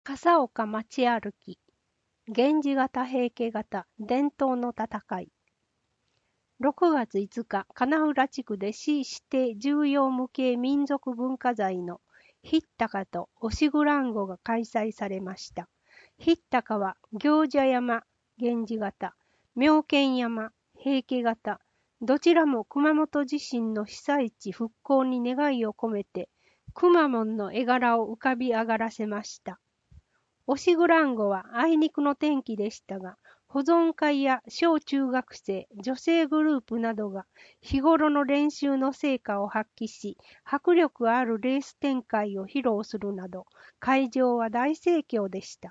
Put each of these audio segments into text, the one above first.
笠岡町歩き、源氏型平家型伝統の戦い。6月5日、金浦地区で市指定重要無形民族文化財のひったかと押黒蘭語が開催されました。ひったかは行者山源氏型、妙見山平家型、どちらも熊本地震の被災地復興に願いを込めて、くまモンの絵柄を浮かび上がらせました。押黒蘭語はあいにくの天気でしたが、保存会や小中学生、女性グループなどが日頃の練習の成果を発揮し、迫力あるレース展開を披露するなど、会場は大盛況でした。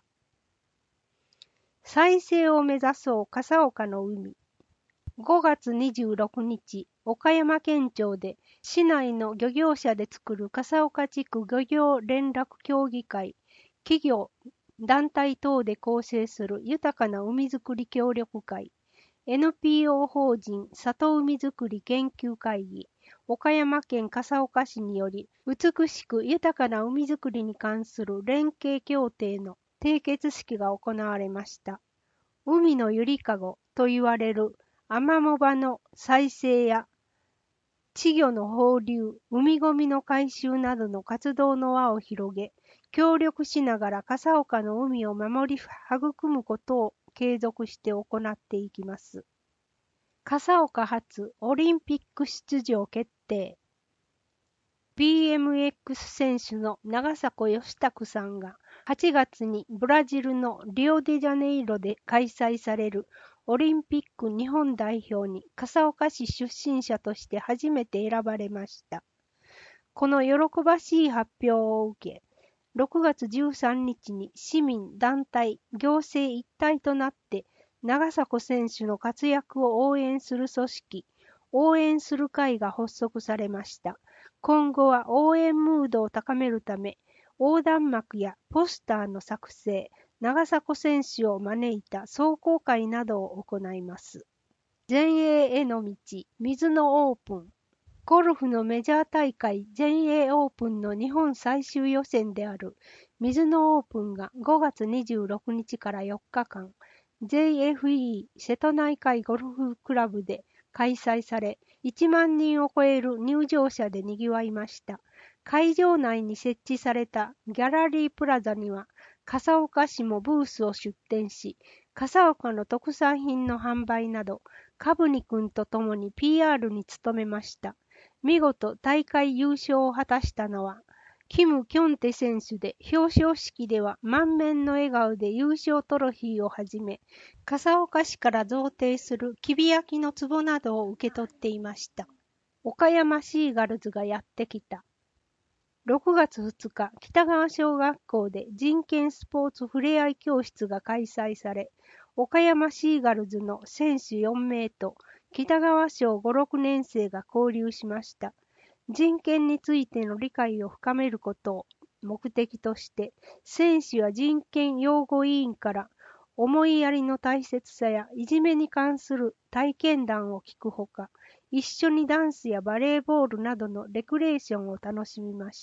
再生を目指そう笠岡の海。5月26日、岡山県庁で市内の漁業者で作る笠岡地区漁業連絡協議会、企業、団体等で構成する豊かな海づくり協力会、NPO 法人里海づくり研究会議、岡山県笠岡市により、美しく豊かな海づくりに関する連携協定の締結式が行われました。海のゆりかごと言われるアマモ場の再生や稚魚の放流、海ごみの回収などの活動の輪を広げ、協力しながら笠岡の海を守り育むことを継続して行っていきます。笠岡初オリンピック出場決定。BMX 選手の長迫義拓さんが8月にブラジルのリオデジャネイロで開催されるオリンピック日本代表に笠岡市出身者として初めて選ばれました。この喜ばしい発表を受け、6月13日に市民、団体、行政一体となって長迫選手の活躍を応援する組織、応援する会が発足されました。今後は応援ムードを高めるため、横断幕やポスターの作成、長迫選手を招いた壮行会などを行います。全英への道、水のオープン。ゴルフのメジャー大会全英オープンの日本最終予選である水のオープンが5月26日から4日間、JFE 瀬戸内海ゴルフクラブで開催され、1万人を超える入場者で賑わいました。会場内に設置されたギャラリープラザには、笠岡市もブースを出展し、笠岡の特産品の販売など、カブニ君と共に PR に努めました。見事大会優勝を果たしたのは、キム・キョンテ選手で、表彰式では満面の笑顔で優勝トロフィーをはじめ、笠岡市から贈呈するきび焼きの壺などを受け取っていました。岡山シーガルズがやってきた。6月2日、北川小学校で人権スポーツふれあい教室が開催され、岡山シーガルズの選手4名と北川小5、6年生が交流しました。人権についての理解を深めることを目的として、選手や人権擁護委員から思いやりの大切さやいじめに関する体験談を聞くほか、一緒にダンスやバレーボールなどのレクレーションを楽しみました。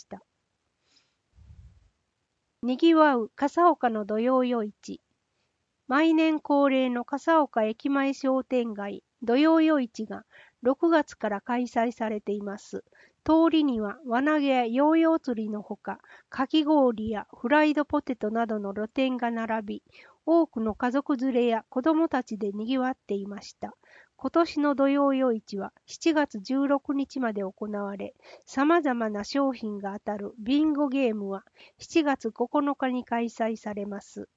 にぎわう笠岡の土曜夜市。毎年恒例の笠岡駅前商店街土曜夜市が6月から開催されています。通りには輪投げやヨーヨー釣りのほか、かき氷やフライドポテトなどの露店が並び、多くの家族連れや子供たちで賑わっていました。今年の土曜夜市は7月16日まで行われ、様々な商品が当たるビンゴゲームは7月9日に開催されます。